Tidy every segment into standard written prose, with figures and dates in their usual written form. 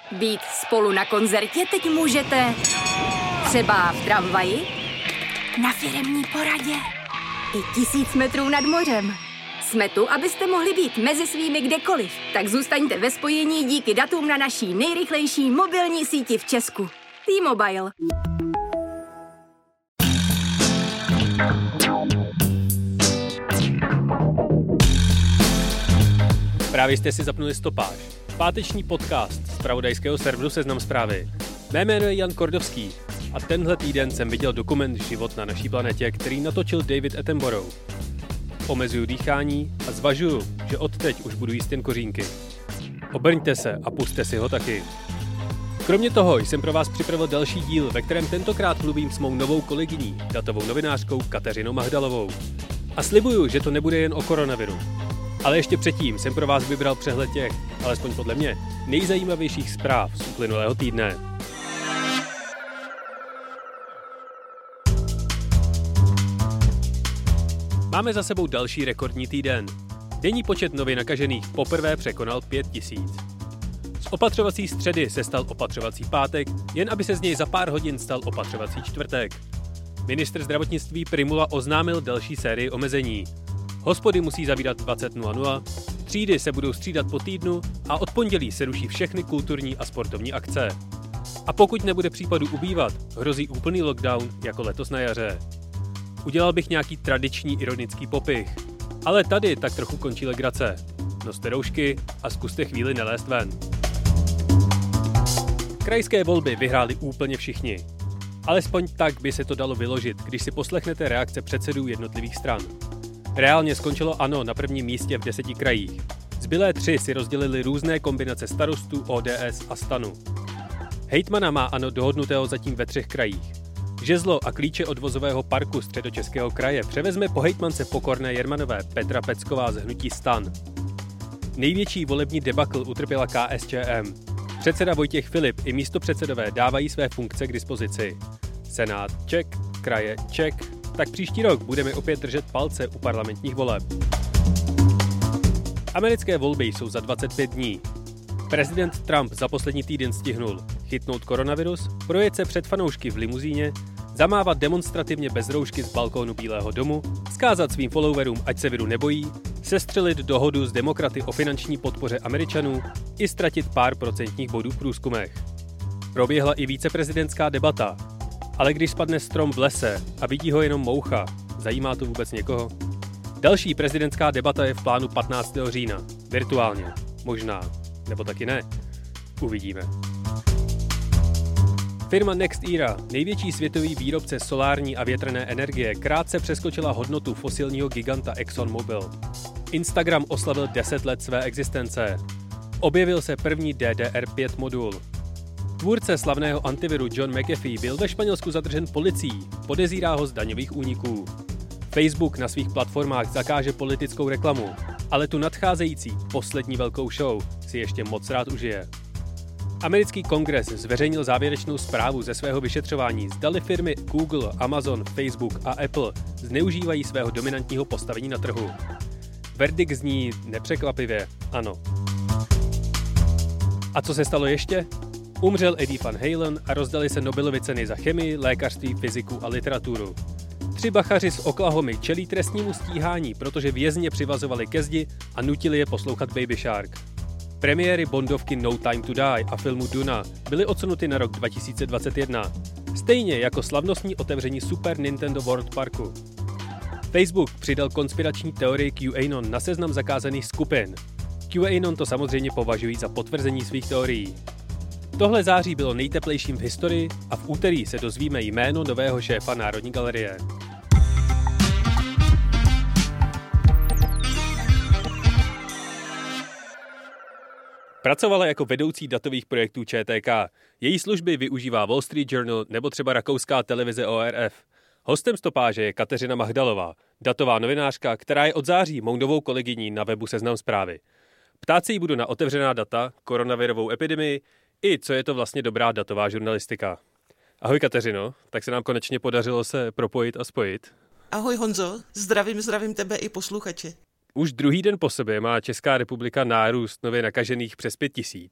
Být spolu na koncertě teď můžete třeba v tramvaji, na firemní poradě i 1000 metrů nad mořem. Jsme tu, abyste mohli být mezi svými kdekoliv. Tak zůstaňte ve spojení díky datům na naší nejrychlejší mobilní síti v Česku. T-Mobile. Právě jste si zapnuli Stopáž, páteční podcast z zpravodajského serveru Seznam Zprávy. Mé jméno je Jan Kordovský a tenhle týden jsem viděl dokument Život na naší planetě, který natočil David Attenborough. Omezuju dýchání a zvažuju, že odteď už budu jíst jen kořínky. Obrňte se a pusťte si ho taky. Kromě toho jsem pro vás připravil další díl, ve kterém tentokrát mluvím s mou novou kolegyní, datovou novinářkou Kateřinou Mahdalovou. A slibuju, že to nebude jen o koronaviru. Ale ještě předtím jsem pro vás vybral přehled těch, alespoň podle mě, nejzajímavějších zpráv z uplynulého týdne. Máme za sebou další rekordní týden. Denní počet nově nakažených poprvé překonal 5000. Z opatřovací středy se stal opatřovací pátek, jen aby se z něj za pár hodin stal opatřovací čtvrtek. Ministr zdravotnictví Prymula oznámil další sérii omezení. Hospody musí zavírat 20:00, třídy se budou střídat po týdnu a od pondělí se ruší všechny kulturní a sportovní akce. A pokud nebude případů ubývat, hrozí úplný lockdown jako letos na jaře. Udělal bych nějaký tradiční ironický popich. Ale tady tak trochu končí legrace. Noste roušky a zkuste chvíli nelézt ven. Krajské volby vyhráli úplně všichni. Alespoň tak by se to dalo vyložit, když si poslechnete reakce předsedů jednotlivých stran. Reálně skončilo ANO na prvním místě v 10 krajích. Zbylé 3 si rozdělili různé kombinace starostů, ODS a STANu. Hejtmana má ANO dohodnutého zatím ve 3 krajích. Žezlo a klíče od vozového parku Středočeského kraje převezme po hejtmance Pokorné Jermanové Petra Pecková z hnutí STAN. Největší volební debakl utrpěla KSČM. Předseda Vojtěch Filip i místopředsedové dávají své funkce k dispozici. Senát ček, kraje ček, tak příští rok budeme opět držet palce u parlamentních voleb. Americké volby jsou za 25 dní. Prezident Trump za poslední týden stihnul chytnout koronavirus, projet se před fanoušky v limuzíně, zamávat demonstrativně bez roušky z balkónu Bílého domu, vzkázat svým followerům, ať se viru nebojí, sestřelit dohodu s demokraty o finanční podpoře Američanů i ztratit pár procentních bodů v průzkumech. Proběhla i viceprezidentská debata, ale když spadne strom v lese a vidí ho jenom moucha, zajímá to vůbec někoho? Další prezidentská debata je v plánu 15. října, virtuálně, možná, nebo taky ne. Uvidíme. Firma NextEra, největší světový výrobce solární a větrné energie, krátce přeskočila hodnotu fosilního giganta ExxonMobil. Instagram oslavil 10 let své existence. Objevil se první DDR5 modul. Tvůrce slavného antiviru John McAfee byl ve Španělsku zadržen policií, podezírá ho z daňových úniků. Facebook na svých platformách zakáže politickou reklamu, ale tu nadcházející poslední velkou show si ještě moc rád užije. Americký kongres zveřejnil závěrečnou zprávu ze svého vyšetřování, zdali firmy Google, Amazon, Facebook a Apple zneužívají svého dominantního postavení na trhu. Verdikt zní nepřekvapivě ano. A co se stalo ještě? Umřel Eddie Van Halen a rozdali se Nobelovy ceny za chemii, lékařství, fyziku a literaturu. 3 bachaři z Oklahomy čelí trestnímu stíhání, protože vězně přivazovali ke zdi a nutili je poslouchat Baby Shark. Premiéry bondovky No Time to Die a filmu Duna byly odsunuty na rok 2021, stejně jako slavnostní otevření Super Nintendo World Parku. Facebook přidal konspirační teorii QAnon na seznam zakázaných skupin. QAnon to samozřejmě považují za potvrzení svých teorií. Tohle září bylo nejteplejším v historii a v úterý se dozvíme jméno nového šéfa Národní galerie. Pracovala jako vedoucí datových projektů ČTK. Její služby využívá Wall Street Journal nebo třeba rakouská televize ORF. Hostem Stopáže je Kateřina Mahdalová, datová novinářka, která je od září mou novou kolegyní na webu Seznam Zprávy. Ptát se jí budu na otevřená data, koronavirovou epidemii i co je to vlastně dobrá datová žurnalistika. Ahoj Kateřino, tak se nám konečně podařilo se propojit a spojit. Ahoj Honzo, zdravím tebe i posluchače. Už druhý den po sobě má Česká republika nárůst nově nakažených přes 5000.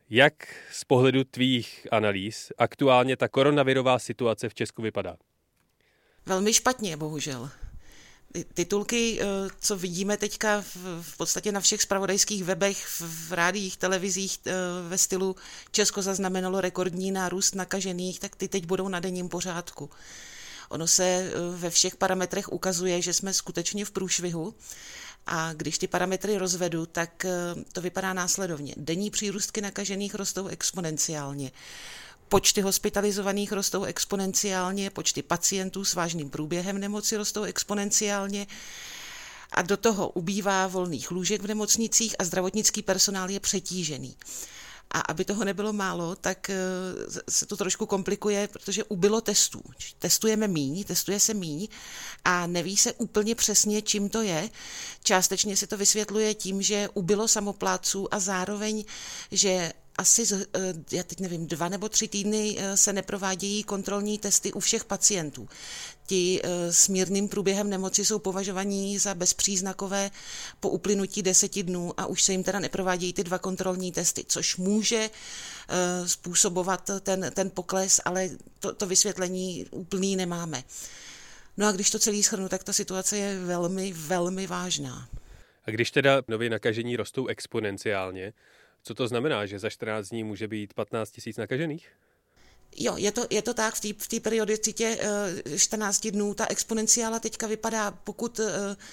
Jak z pohledu tvých analýz aktuálně ta koronavirová situace v Česku vypadá? Velmi špatně, bohužel. Titulky, co vidíme teďka v podstatě na všech zpravodajských webech, v rádiích, televizích ve stylu Česko zaznamenalo rekordní nárůst nakažených, tak ty teď budou na denním pořádku. Ono se ve všech parametrech ukazuje, že jsme skutečně v průšvihu a když ty parametry rozvedu, tak to vypadá následovně. Denní přírůstky nakažených rostou exponenciálně. Počty hospitalizovaných rostou exponenciálně, počty pacientů s vážným průběhem nemoci rostou exponenciálně a do toho ubývá volných lůžek v nemocnicích a zdravotnický personál je přetížený. A aby toho nebylo málo, tak se to trošku komplikuje, protože ubylo testů. Testuje se míň a neví se úplně přesně, čím to je. Částečně se to vysvětluje tím, že ubylo samoplátců a zároveň, že asi, já teď nevím, 2 nebo 3 týdny se neprovádějí kontrolní testy u všech pacientů. Ti s mírným průběhem nemoci jsou považovaní za bezpříznakové po uplynutí 10 dnů a už se jim teda neprovádějí ty 2 kontrolní testy, což může způsobovat ten pokles, ale to vysvětlení úplný nemáme. No a když to celý shrnu, tak ta situace je velmi, velmi vážná. A když teda nově nakažení rostou exponenciálně, co to znamená, že za 14 dní může být 15 000 nakažených? Jo, je to tak, v té periodicitě 14 dnů ta exponenciála teďka vypadá, pokud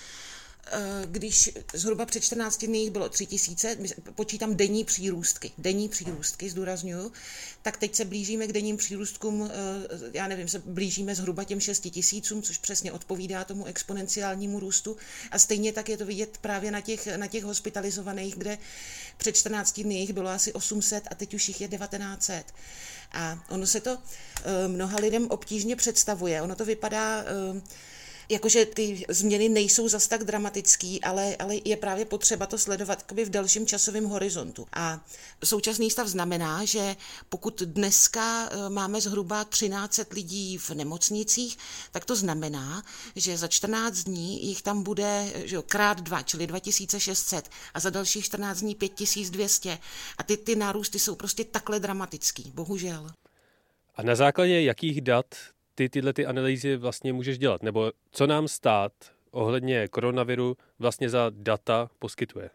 když zhruba před 14 dny jich bylo 3 000, počítám denní přírůstky, zdůrazňuju, tak teď se blížíme k denním přírůstkům, já nevím, se blížíme zhruba těm 6 000, což přesně odpovídá tomu exponenciálnímu růstu a stejně tak je to vidět právě na těch hospitalizovaných, kde před 14 dny jich bylo asi 800 a teď už jich je 1900. A ono se to mnoha lidem obtížně představuje, ono to vypadá jakože ty změny nejsou zas tak dramatický, ale je právě potřeba to sledovat v delším časovém horizontu. A současný stav znamená, že pokud dneska máme zhruba 1300 lidí v nemocnicích, tak to znamená, že za 14 dní jich tam bude krát 2, čili 2600 a za dalších 14 dní 5200. A ty nárůsty jsou prostě takhle dramatický, bohužel. A na základě jakých dat tyhle analýzy vlastně můžeš dělat? Nebo co nám stát ohledně koronaviru vlastně za data poskytuje?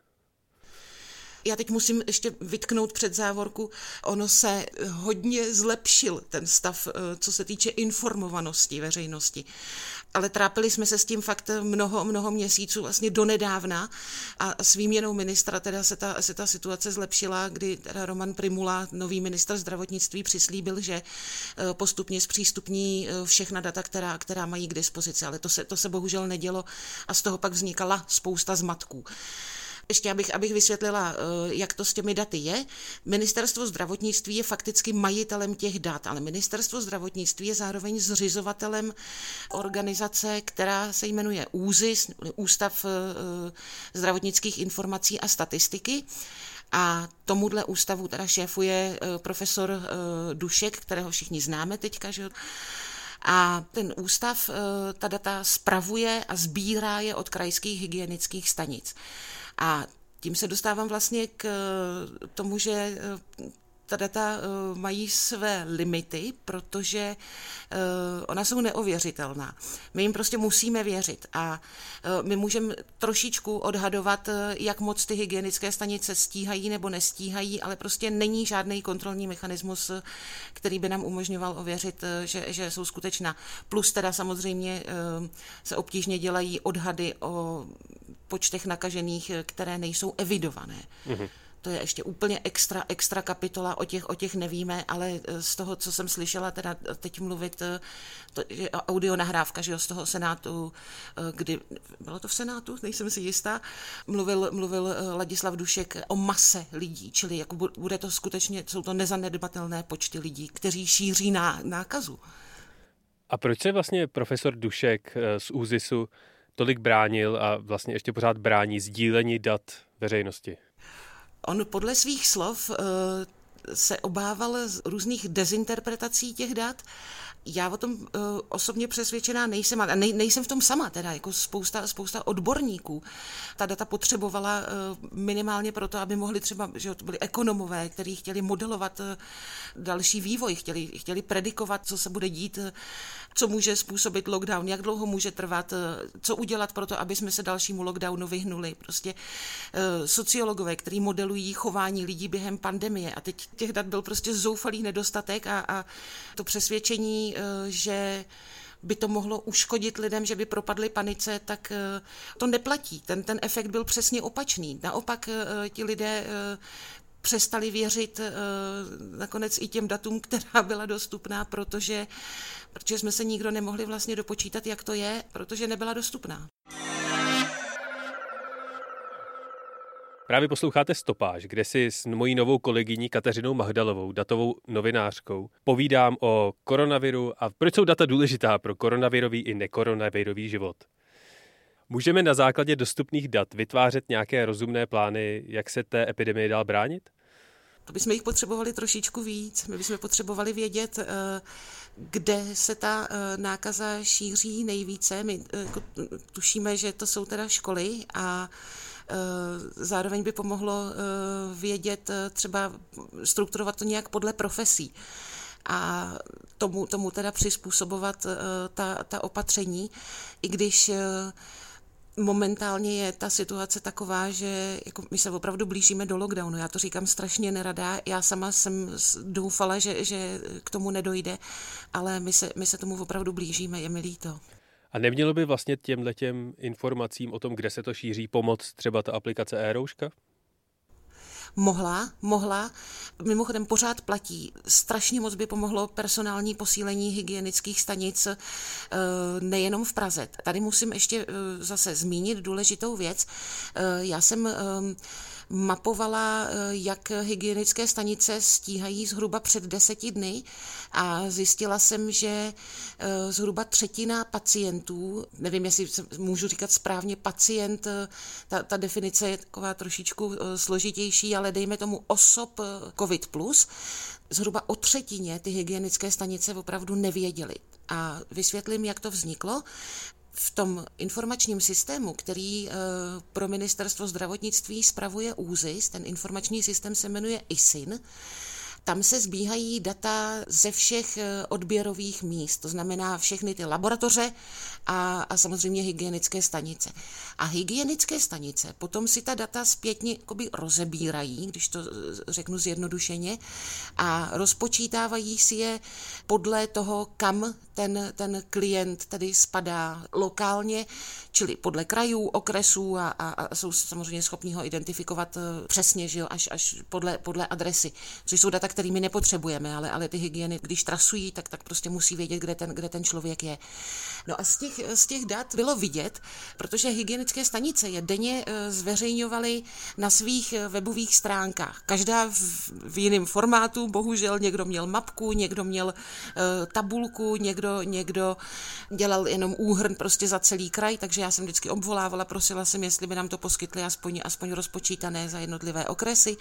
Já teď musím ještě vytknout před závorku, ono se hodně zlepšil ten stav, co se týče informovanosti veřejnosti. Ale trápili jsme se s tím fakt mnoho měsíců, vlastně donedávna a s výměnou ministra teda se ta situace zlepšila, kdy teda Roman Prymula, nový ministr zdravotnictví, přislíbil, že postupně zpřístupní všechna data, která mají k dispozici, ale to se bohužel nedělo a z toho pak vznikala spousta zmatků. Ještě abych vysvětlila, jak to s těmi daty je. Ministerstvo zdravotnictví je fakticky majitelem těch dat, ale Ministerstvo zdravotnictví je zároveň zřizovatelem organizace, která se jmenuje ÚZIS, Ústav zdravotnických informací a statistiky. A tomuhle ústavu teda šéfuje profesor Dušek, kterého všichni známe teďka, že? A ten ústav ta data spravuje a sbírá je od krajských hygienických stanic. A tím se dostávám vlastně k tomu, že ta data mají své limity, protože ona jsou neověřitelná. My jim prostě musíme věřit a my můžeme trošičku odhadovat, jak moc ty hygienické stanice stíhají nebo nestíhají, ale prostě není žádný kontrolní mechanismus, který by nám umožňoval ověřit, že jsou skutečná. Plus teda samozřejmě se obtížně dělají odhady o počtech nakažených, které nejsou evidované. Mm-hmm. To je ještě úplně extra kapitola, o těch nevíme, ale z toho, co jsem slyšela, teda teď mluvit, audio nahrávka, že jo, z toho Senátu, kdy, bylo to v Senátu, nejsem si jistá, mluvil Ladislav Dušek o mase lidí, čili jako bude to skutečně, jsou to nezanedbatelné počty lidí, kteří šíří nákazu. A proč se vlastně profesor Dušek z ÚZISu tolik bránil a vlastně ještě pořád brání sdílení dat veřejnosti? On podle svých slov se obával z různých dezinterpretací těch dat. Já o tom osobně přesvědčená nejsem, a nejsem v tom sama, teda jako spousta odborníků. Ta data potřebovala minimálně proto, aby mohli třeba, že to byli ekonomové, kteří chtěli modelovat další vývoj, chtěli predikovat, co se bude dít, co může způsobit lockdown, jak dlouho může trvat, co udělat pro to, aby jsme se dalšímu lockdownu vyhnuli. Prostě sociologové, kteří modelují chování lidí během pandemie. A teď těch dat byl prostě zoufalý nedostatek a to přesvědčení, že by to mohlo uškodit lidem, že by propadli panice, tak to neplatí. Ten efekt byl přesně opačný. Naopak ti lidé přestali věřit nakonec i těm datům, která byla dostupná, protože jsme se nikdo nemohli vlastně dopočítat, jak to je, protože nebyla dostupná. Právě posloucháte Stopáž, kde si s mojí novou kolegyní Kateřinou Mahdalovou, datovou novinářkou, povídám o koronaviru a proč jsou data důležitá pro koronavirový i nekoronavirový život. Můžeme na základě dostupných dat vytvářet nějaké rozumné plány, jak se té epidemii dál bránit? To bychom jich potřebovali trošičku víc. My bychom potřebovali vědět, kde se ta nákaza šíří nejvíce. My tušíme, že to jsou teda školy a zároveň by pomohlo vědět, třeba strukturovat to nějak podle profesí a tomu teda přizpůsobovat ta opatření, i když momentálně je ta situace taková, že jako my se opravdu blížíme do lockdownu. Já to říkám strašně nerada. Já sama jsem doufala, že k tomu nedojde, ale my se tomu opravdu blížíme, je mi líto. A nemělo by vlastně těmhletěm informacím o tom, kde se to šíří, pomoct třeba ta aplikace e-rouška? Mohla. Mimochodem pořád platí. Strašně moc by pomohlo personální posílení hygienických stanic nejenom v Praze. Tady musím ještě zase zmínit důležitou věc. Já jsem mapovala, jak hygienické stanice stíhají zhruba před 10 dny a zjistila jsem, že zhruba třetina pacientů, nevím, jestli můžu říkat správně pacient, ta definice je taková trošičku složitější, ale dejme tomu osob COVID+, zhruba o třetině ty hygienické stanice opravdu nevěděly. A vysvětlím, jak to vzniklo. V tom informačním systému, který pro ministerstvo zdravotnictví spravuje ÚZIS, ten informační systém se jmenuje ISIN, tam se sbíhají data ze všech odběrových míst, to znamená všechny ty laboratoře a samozřejmě hygienické stanice. A hygienické stanice potom si ta data zpětně rozebírají, když to řeknu zjednodušeně, a rozpočítávají si je podle toho, kam ten klient tedy spadá lokálně, čili podle krajů, okresů a jsou samozřejmě schopni ho identifikovat přesně, že jo, až podle adresy, což jsou data, které my nepotřebujeme, ale ty hygieny, když trasují, tak prostě musí vědět, kde ten člověk je. No a z těch dat bylo vidět, protože hygienické stanice je denně zveřejňovaly na svých webových stránkách. Každá v jiném formátu, bohužel někdo měl mapku, někdo měl tabulku, někdo dělal jenom úhrn prostě za celý kraj, takže já jsem vždycky obvolávala, prosila jsem, jestli by nám to poskytli aspoň rozpočítané za jednotlivé okresy.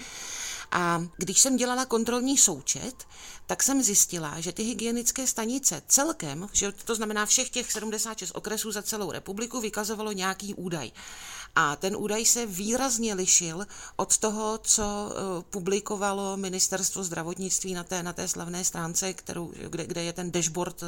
A když jsem dělala kontrolní součet, tak jsem zjistila, že ty hygienické stanice celkem, že to znamená všech těch 76 okresů za celou republiku, vykazovalo nějaký údaj. A ten údaj se výrazně lišil od toho, co publikovalo ministerstvo zdravotnictví na té slavné stránce, kde je ten dashboard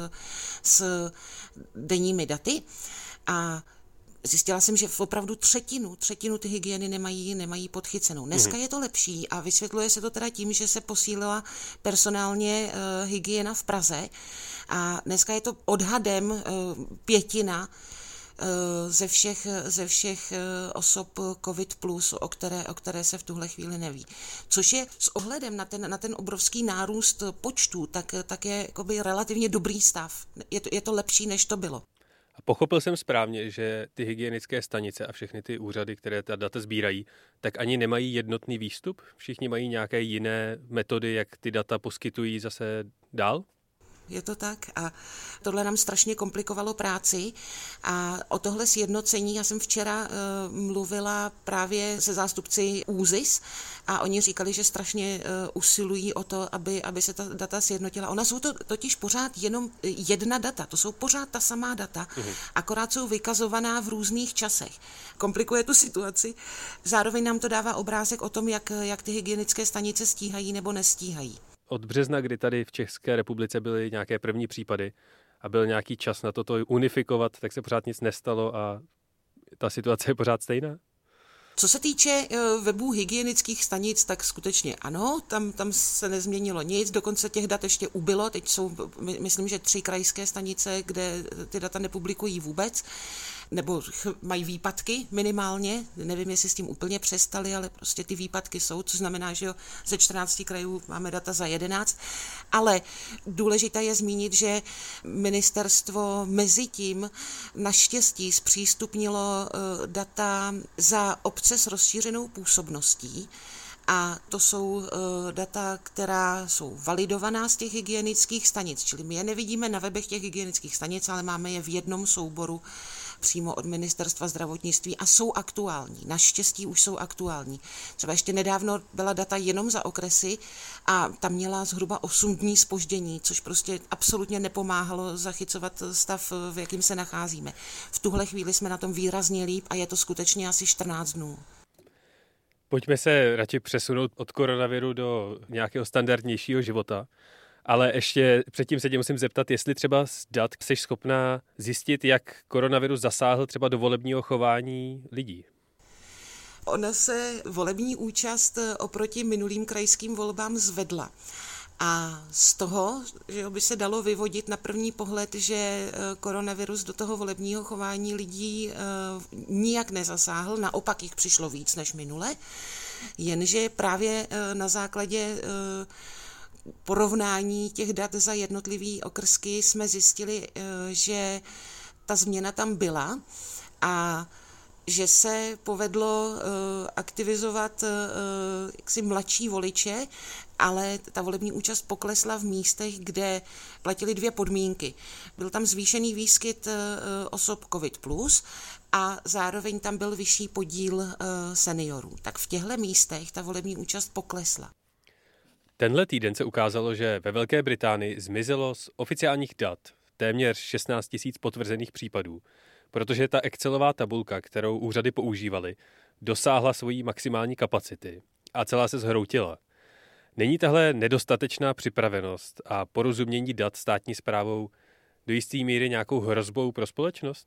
s denními daty. A zjistila jsem, že opravdu třetinu ty hygieny nemají podchycenou. Dneska je to lepší a vysvětluje se to teda tím, že se posílila personálně hygiena v Praze a dneska je to odhadem pětina ze všech osob COVID+, o které se v tuhle chvíli neví. Což je s ohledem na ten obrovský nárůst počtů, tak je jakoby relativně dobrý stav. Je to lepší, než to bylo. A pochopil jsem správně, že ty hygienické stanice a všechny ty úřady, které ta data sbírají, tak ani nemají jednotný výstup? Všichni mají nějaké jiné metody, jak ty data poskytují zase dál? je to tak. A tohle nám strašně komplikovalo práci a o tohle sjednocení já jsem včera mluvila právě se zástupci ÚZIS a oni říkali, že strašně usilují o to, aby se ta data sjednotila. Ona jsou to totiž pořád jenom jedna data, to jsou pořád ta samá data, akorát jsou vykazovaná v různých časech. Komplikuje tu situaci, zároveň nám to dává obrázek o tom, jak ty hygienické stanice stíhají nebo nestíhají. Od března, kdy tady v České republice byly nějaké první případy a byl nějaký čas na to unifikovat, tak se pořád nic nestalo a ta situace je pořád stejná? Co se týče webů hygienických stanic, tak skutečně ano, tam se nezměnilo nic, dokonce těch dat ještě ubylo, teď jsou, myslím, že 3 krajské stanice, kde ty data nepublikují vůbec, nebo mají výpadky minimálně, nevím, jestli s tím úplně přestali, ale prostě ty výpadky jsou, což znamená, že jo, ze 14 krajů máme data za 11, ale důležité je zmínit, že ministerstvo mezitím naštěstí zpřístupnilo data za obce s rozšířenou působností, a to jsou data, která jsou validovaná z těch hygienických stanic, čili my je nevidíme na webech těch hygienických stanic, ale máme je v jednom souboru přímo od ministerstva zdravotnictví a jsou aktuální. Naštěstí už jsou aktuální. Třeba ještě nedávno byla data jenom za okresy a tam měla zhruba 8 dní zpoždění, což prostě absolutně nepomáhalo zachycovat stav, v jakým se nacházíme. V tuhle chvíli jsme na tom výrazně líp a je to skutečně asi 14 dnů. Pojďme se radši přesunout od koronaviru do nějakého standardnějšího života. Ale ještě předtím se tě musím zeptat, jestli třeba z dat jsi schopná zjistit, jak koronavirus zasáhl třeba do volebního chování lidí. Ona se volební účast oproti minulým krajským volbám zvedla. A z toho, že by se dalo vyvodit na první pohled, že koronavirus do toho volebního chování lidí nijak nezasáhl, naopak jich přišlo víc než minule, jenže právě na základě porovnání těch dat za jednotlivý okrsky jsme zjistili, že ta změna tam byla a že se povedlo aktivizovat jaksi mladší voliče, ale ta volební účast poklesla v místech, kde platily 2 podmínky. Byl tam zvýšený výskyt osob COVID+, a zároveň tam byl vyšší podíl seniorů. Tak v těchto místech ta volební účast poklesla. Tenhle týden se ukázalo, že ve Velké Británii zmizelo z oficiálních dat téměř 16 000 potvrzených případů, protože ta Excelová tabulka, kterou úřady používaly, dosáhla svojí maximální kapacity a celá se zhroutila. Není tahle nedostatečná připravenost a porozumění dat státní správou do jisté míry nějakou hrozbou pro společnost?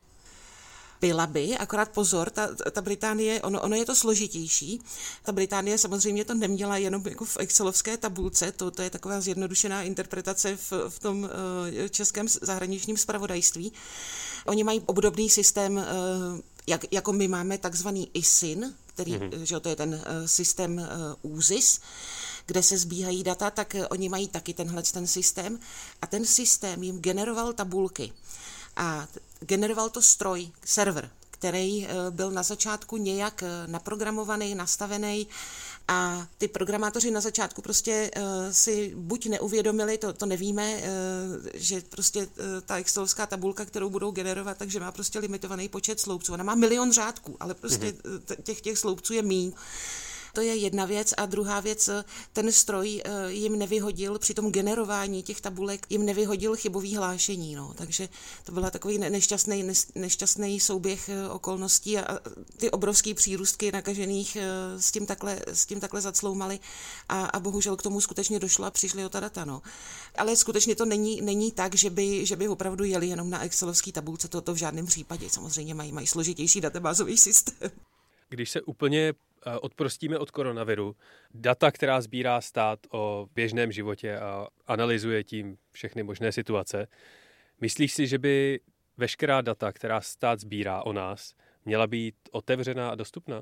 Byla by, akorát pozor, ta Británie, ono je to složitější. Ta Británie samozřejmě to neměla jenom jako v excelovské tabulce, to je taková zjednodušená interpretace v tom českém zahraničním zpravodajství. Oni mají obdobný systém, jako my máme takzvaný ISIN, který, že to je ten systém ÚZIS, kde se sbíhají data, tak oni mají taky ten systém a ten systém jim generoval tabulky. A generoval to stroj, server, který byl na začátku nějak naprogramovaný, nastavený a ty programátoři na začátku prostě si buď neuvědomili, to nevíme, že prostě ta excelovská tabulka, kterou budou generovat, takže má prostě limitovaný počet sloupců. Ona má 1 000 000 řádků, ale prostě těch sloupců je míň. To je jedna věc a druhá věc, ten stroj jim nevyhodil při tom generování těch tabulek, jim nevyhodil chybový hlášení, no. Takže to byla takový nešťastný souběh okolností a ty obrovský přírůstky nakažených s tím takhle zacloumaly a bohužel k tomu skutečně došlo a přišli o ta data, no. Ale skutečně to není tak, že by opravdu jeli jenom na excelovský tabulce, to v žádném případě, samozřejmě mají složitější databázový systém. Když se úplně odprostíme od koronaviru, data, která sbírá stát o běžném životě a analyzuje tím všechny možné situace, myslíš si, že by veškerá data, která stát sbírá o nás, měla být otevřená a dostupná?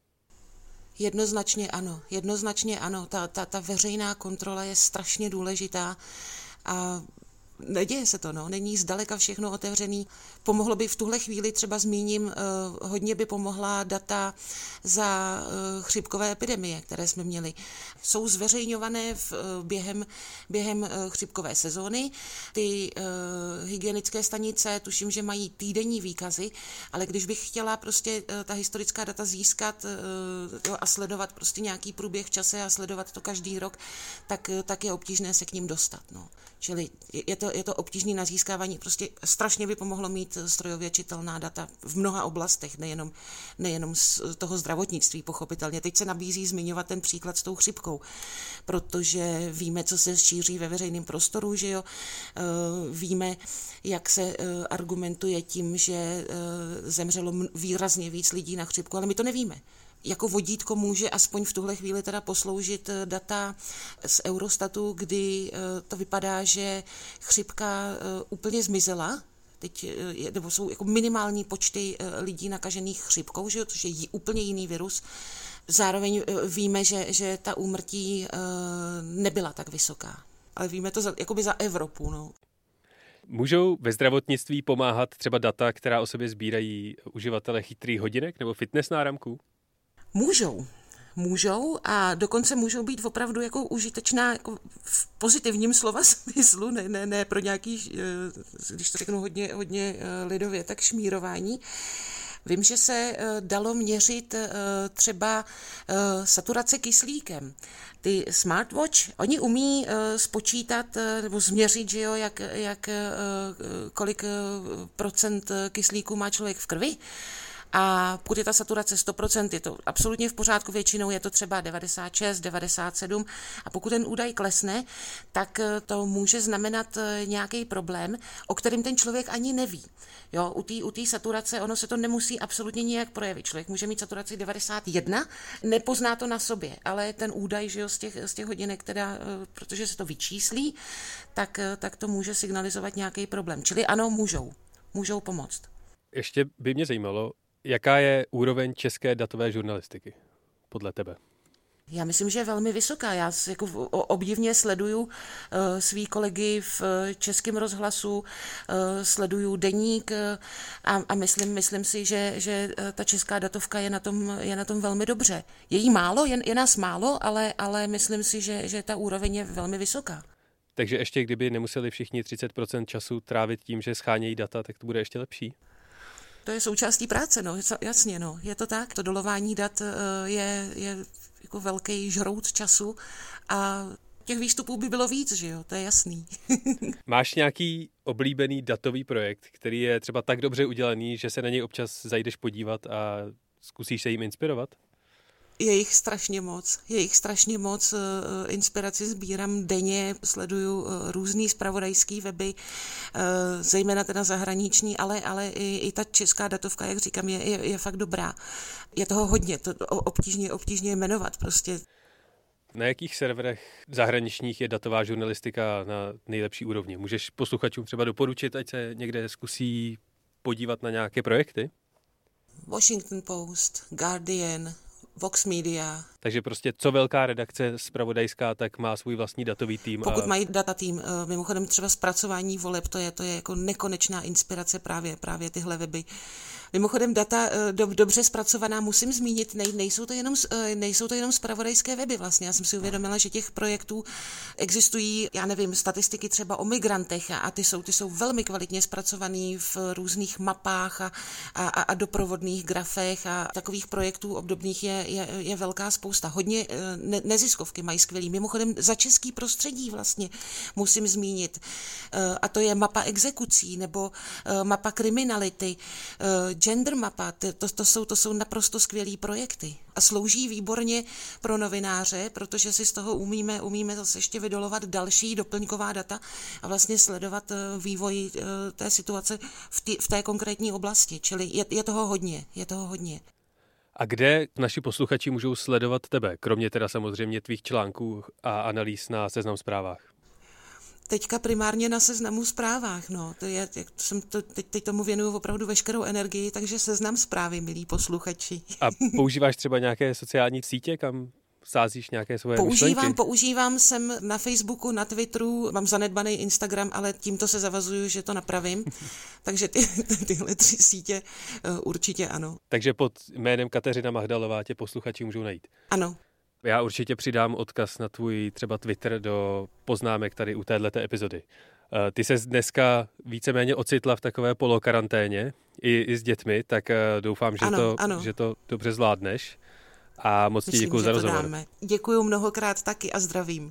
Jednoznačně ano. Ta veřejná kontrola je strašně důležitá a Neděje se to, není zdaleka všechno otevřený. Pomohlo by v tuhle chvíli, třeba zmíním, hodně by pomohla data za chřipkové epidemie, které jsme měli. Jsou zveřejňované během chřipkové sezóny. Ty hygienické stanice, tuším, že mají týdenní výkazy, ale když bych chtěla prostě ta historická data získat a sledovat prostě nějaký průběh v čase a sledovat to každý rok, tak je obtížné se k ním dostat. Čili je to obtížné na získávání. Prostě strašně by pomohlo mít strojově čitelná data v mnoha oblastech, nejenom z toho zdravotnictví, pochopitelně. Teď se nabízí zmiňovat ten příklad s tou chřipkou, protože víme, co se šíří ve veřejném prostoru, že jo? Víme, jak se argumentuje tím, že zemřelo výrazně víc lidí na chřipku, ale my to nevíme. Jako vodítko může aspoň v tuhle chvíli teda posloužit data z Eurostatu, kdy to vypadá, že chřipka úplně zmizela. Teď nebo jsou jako minimální počty lidí nakažených chřipkou, že jo, což je úplně jiný virus. Zároveň víme, že ta úmrtí nebyla tak vysoká. Ale víme to jakoby za Evropu. Můžou ve zdravotnictví pomáhat třeba data, která o sobě sbírají uživatelé chytrých hodinek nebo fitness náramků? Můžou a dokonce můžou být opravdu jako užitečná jako v pozitivním slova smyslu, ne pro nějaký, když to řeknu hodně lidově, tak šmírování. Vím, že se dalo měřit třeba saturace kyslíkem. Ty smartwatch, oni umí spočítat nebo změřit, že jo, kolik procent kyslíku má člověk v krvi. A pokud je ta saturace 100%, je to absolutně v pořádku, většinou je to třeba 96, 97 a pokud ten údaj klesne, tak to může znamenat nějaký problém, o kterém ten člověk ani neví. Jo, u té saturace ono se to nemusí absolutně nijak projevit. Člověk může mít saturaci 91, nepozná to na sobě, ale ten údaj, že jo, z těch hodinek, teda, protože se to vyčíslí, tak to může signalizovat nějaký problém. Čili ano, můžou pomoct. Ještě by mě zajímalo, jaká je úroveň české datové žurnalistiky podle tebe? Já myslím, že je velmi vysoká. Já jako obdivně sleduju svý kolegy v Českém rozhlasu, sleduju Deník a myslím si, že ta česká datovka je na tom velmi dobře. Je jí málo, je nás málo, ale myslím si, že ta úroveň je velmi vysoká. Takže ještě kdyby nemuseli všichni 30% času trávit tím, že schánějí data, tak to bude ještě lepší? To je součástí práce, jasně, je to tak. To dolování dat je jako velký žrout času a těch výstupů by bylo víc, že jo, to je jasný. Máš nějaký oblíbený datový projekt, který je třeba tak dobře udělaný, že se na něj občas zajdeš podívat a zkusíš se jim inspirovat? Je jich strašně moc, inspiraci sbírám denně, sleduju různý zpravodajský weby, zejména teda zahraniční, ale i ta česká datovka, jak říkám, je fakt dobrá. Je toho hodně, to obtížně jmenovat prostě. Na jakých serverech zahraničních je datová žurnalistika na nejlepší úrovni? Můžeš posluchačům třeba doporučit, ať se někde zkusí podívat na nějaké projekty? Washington Post, Guardian, Vox Media. Takže prostě co velká redakce zpravodajská, tak má svůj vlastní datový tým. Pokud mají data tým, mimochodem třeba zpracování voleb, to je jako nekonečná inspirace právě tyhle weby. Mimochodem data dobře zpracovaná, musím zmínit, nejsou to jenom zpravodajské weby vlastně. Já jsem si uvědomila, že těch projektů existují, já nevím, statistiky třeba o migrantech a ty jsou velmi kvalitně zpracovaný v různých mapách a doprovodných grafech a takových projektů obdobných je velká spousta. Hodně neziskovky mají skvělý. Mimochodem za český prostředí vlastně musím zmínit. A to je mapa exekucí nebo mapa kriminality, gender mapa, to jsou naprosto skvělý projekty a slouží výborně pro novináře, protože si z toho umíme zase ještě vydolovat další doplňková data a vlastně sledovat vývoj té situace v té konkrétní oblasti, čili je toho hodně. A kde naši posluchači můžou sledovat tebe, kromě teda samozřejmě tvých článků a analýz na Seznam Zprávách? Teďka primárně na Seznamu Zprávách, teď tomu věnuju opravdu veškerou energii, takže Seznam Zprávy, milí posluchači. A používáš třeba nějaké sociální sítě, kam sázíš nějaké svoje myšlenky? Používám, jsem na Facebooku, na Twitteru, mám zanedbaný Instagram, ale tímto se zavazuju, že to napravím. Takže tyhle 3 sítě určitě ano. Takže pod jménem Kateřina Mahdalová tě posluchači můžou najít. Ano. Já určitě přidám odkaz na tvůj třeba Twitter do poznámek tady u téhleté epizody. Ty ses dneska víceméně ocitla v takové polokaranténě i s dětmi, tak doufám, že to dobře zvládneš. A moc ti děkuju za rozhovor. Děkuju mnohokrát taky a zdravím.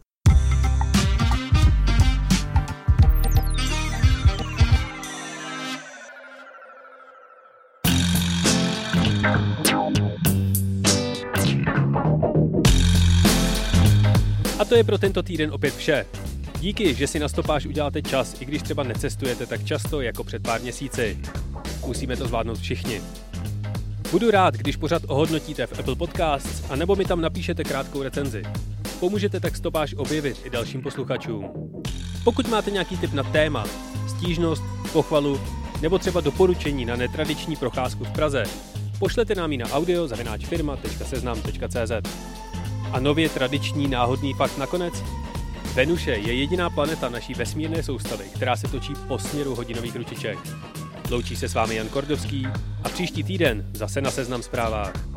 A to je pro tento týden opět vše. Díky, že si na Stopáž uděláte čas, i když třeba necestujete tak často jako před pár měsíci. Musíme to zvládnout všichni. Budu rád, když pořád ohodnotíte v Apple Podcasts a nebo mi tam napíšete krátkou recenzi. Pomůžete tak Stopáž objevit i dalším posluchačům. Pokud máte nějaký tip na téma, stížnost, pochvalu nebo třeba doporučení na netradiční procházku v Praze, pošlete nám ji na audio@firma.seznam.cz. A nově tradiční náhodný fakt nakonec. Venuše je jediná planeta naší vesmírné soustavy, která se točí po směru hodinových ručiček. Loučí se s vámi Jan Kordovský a příští týden zase na Seznam Zprávách.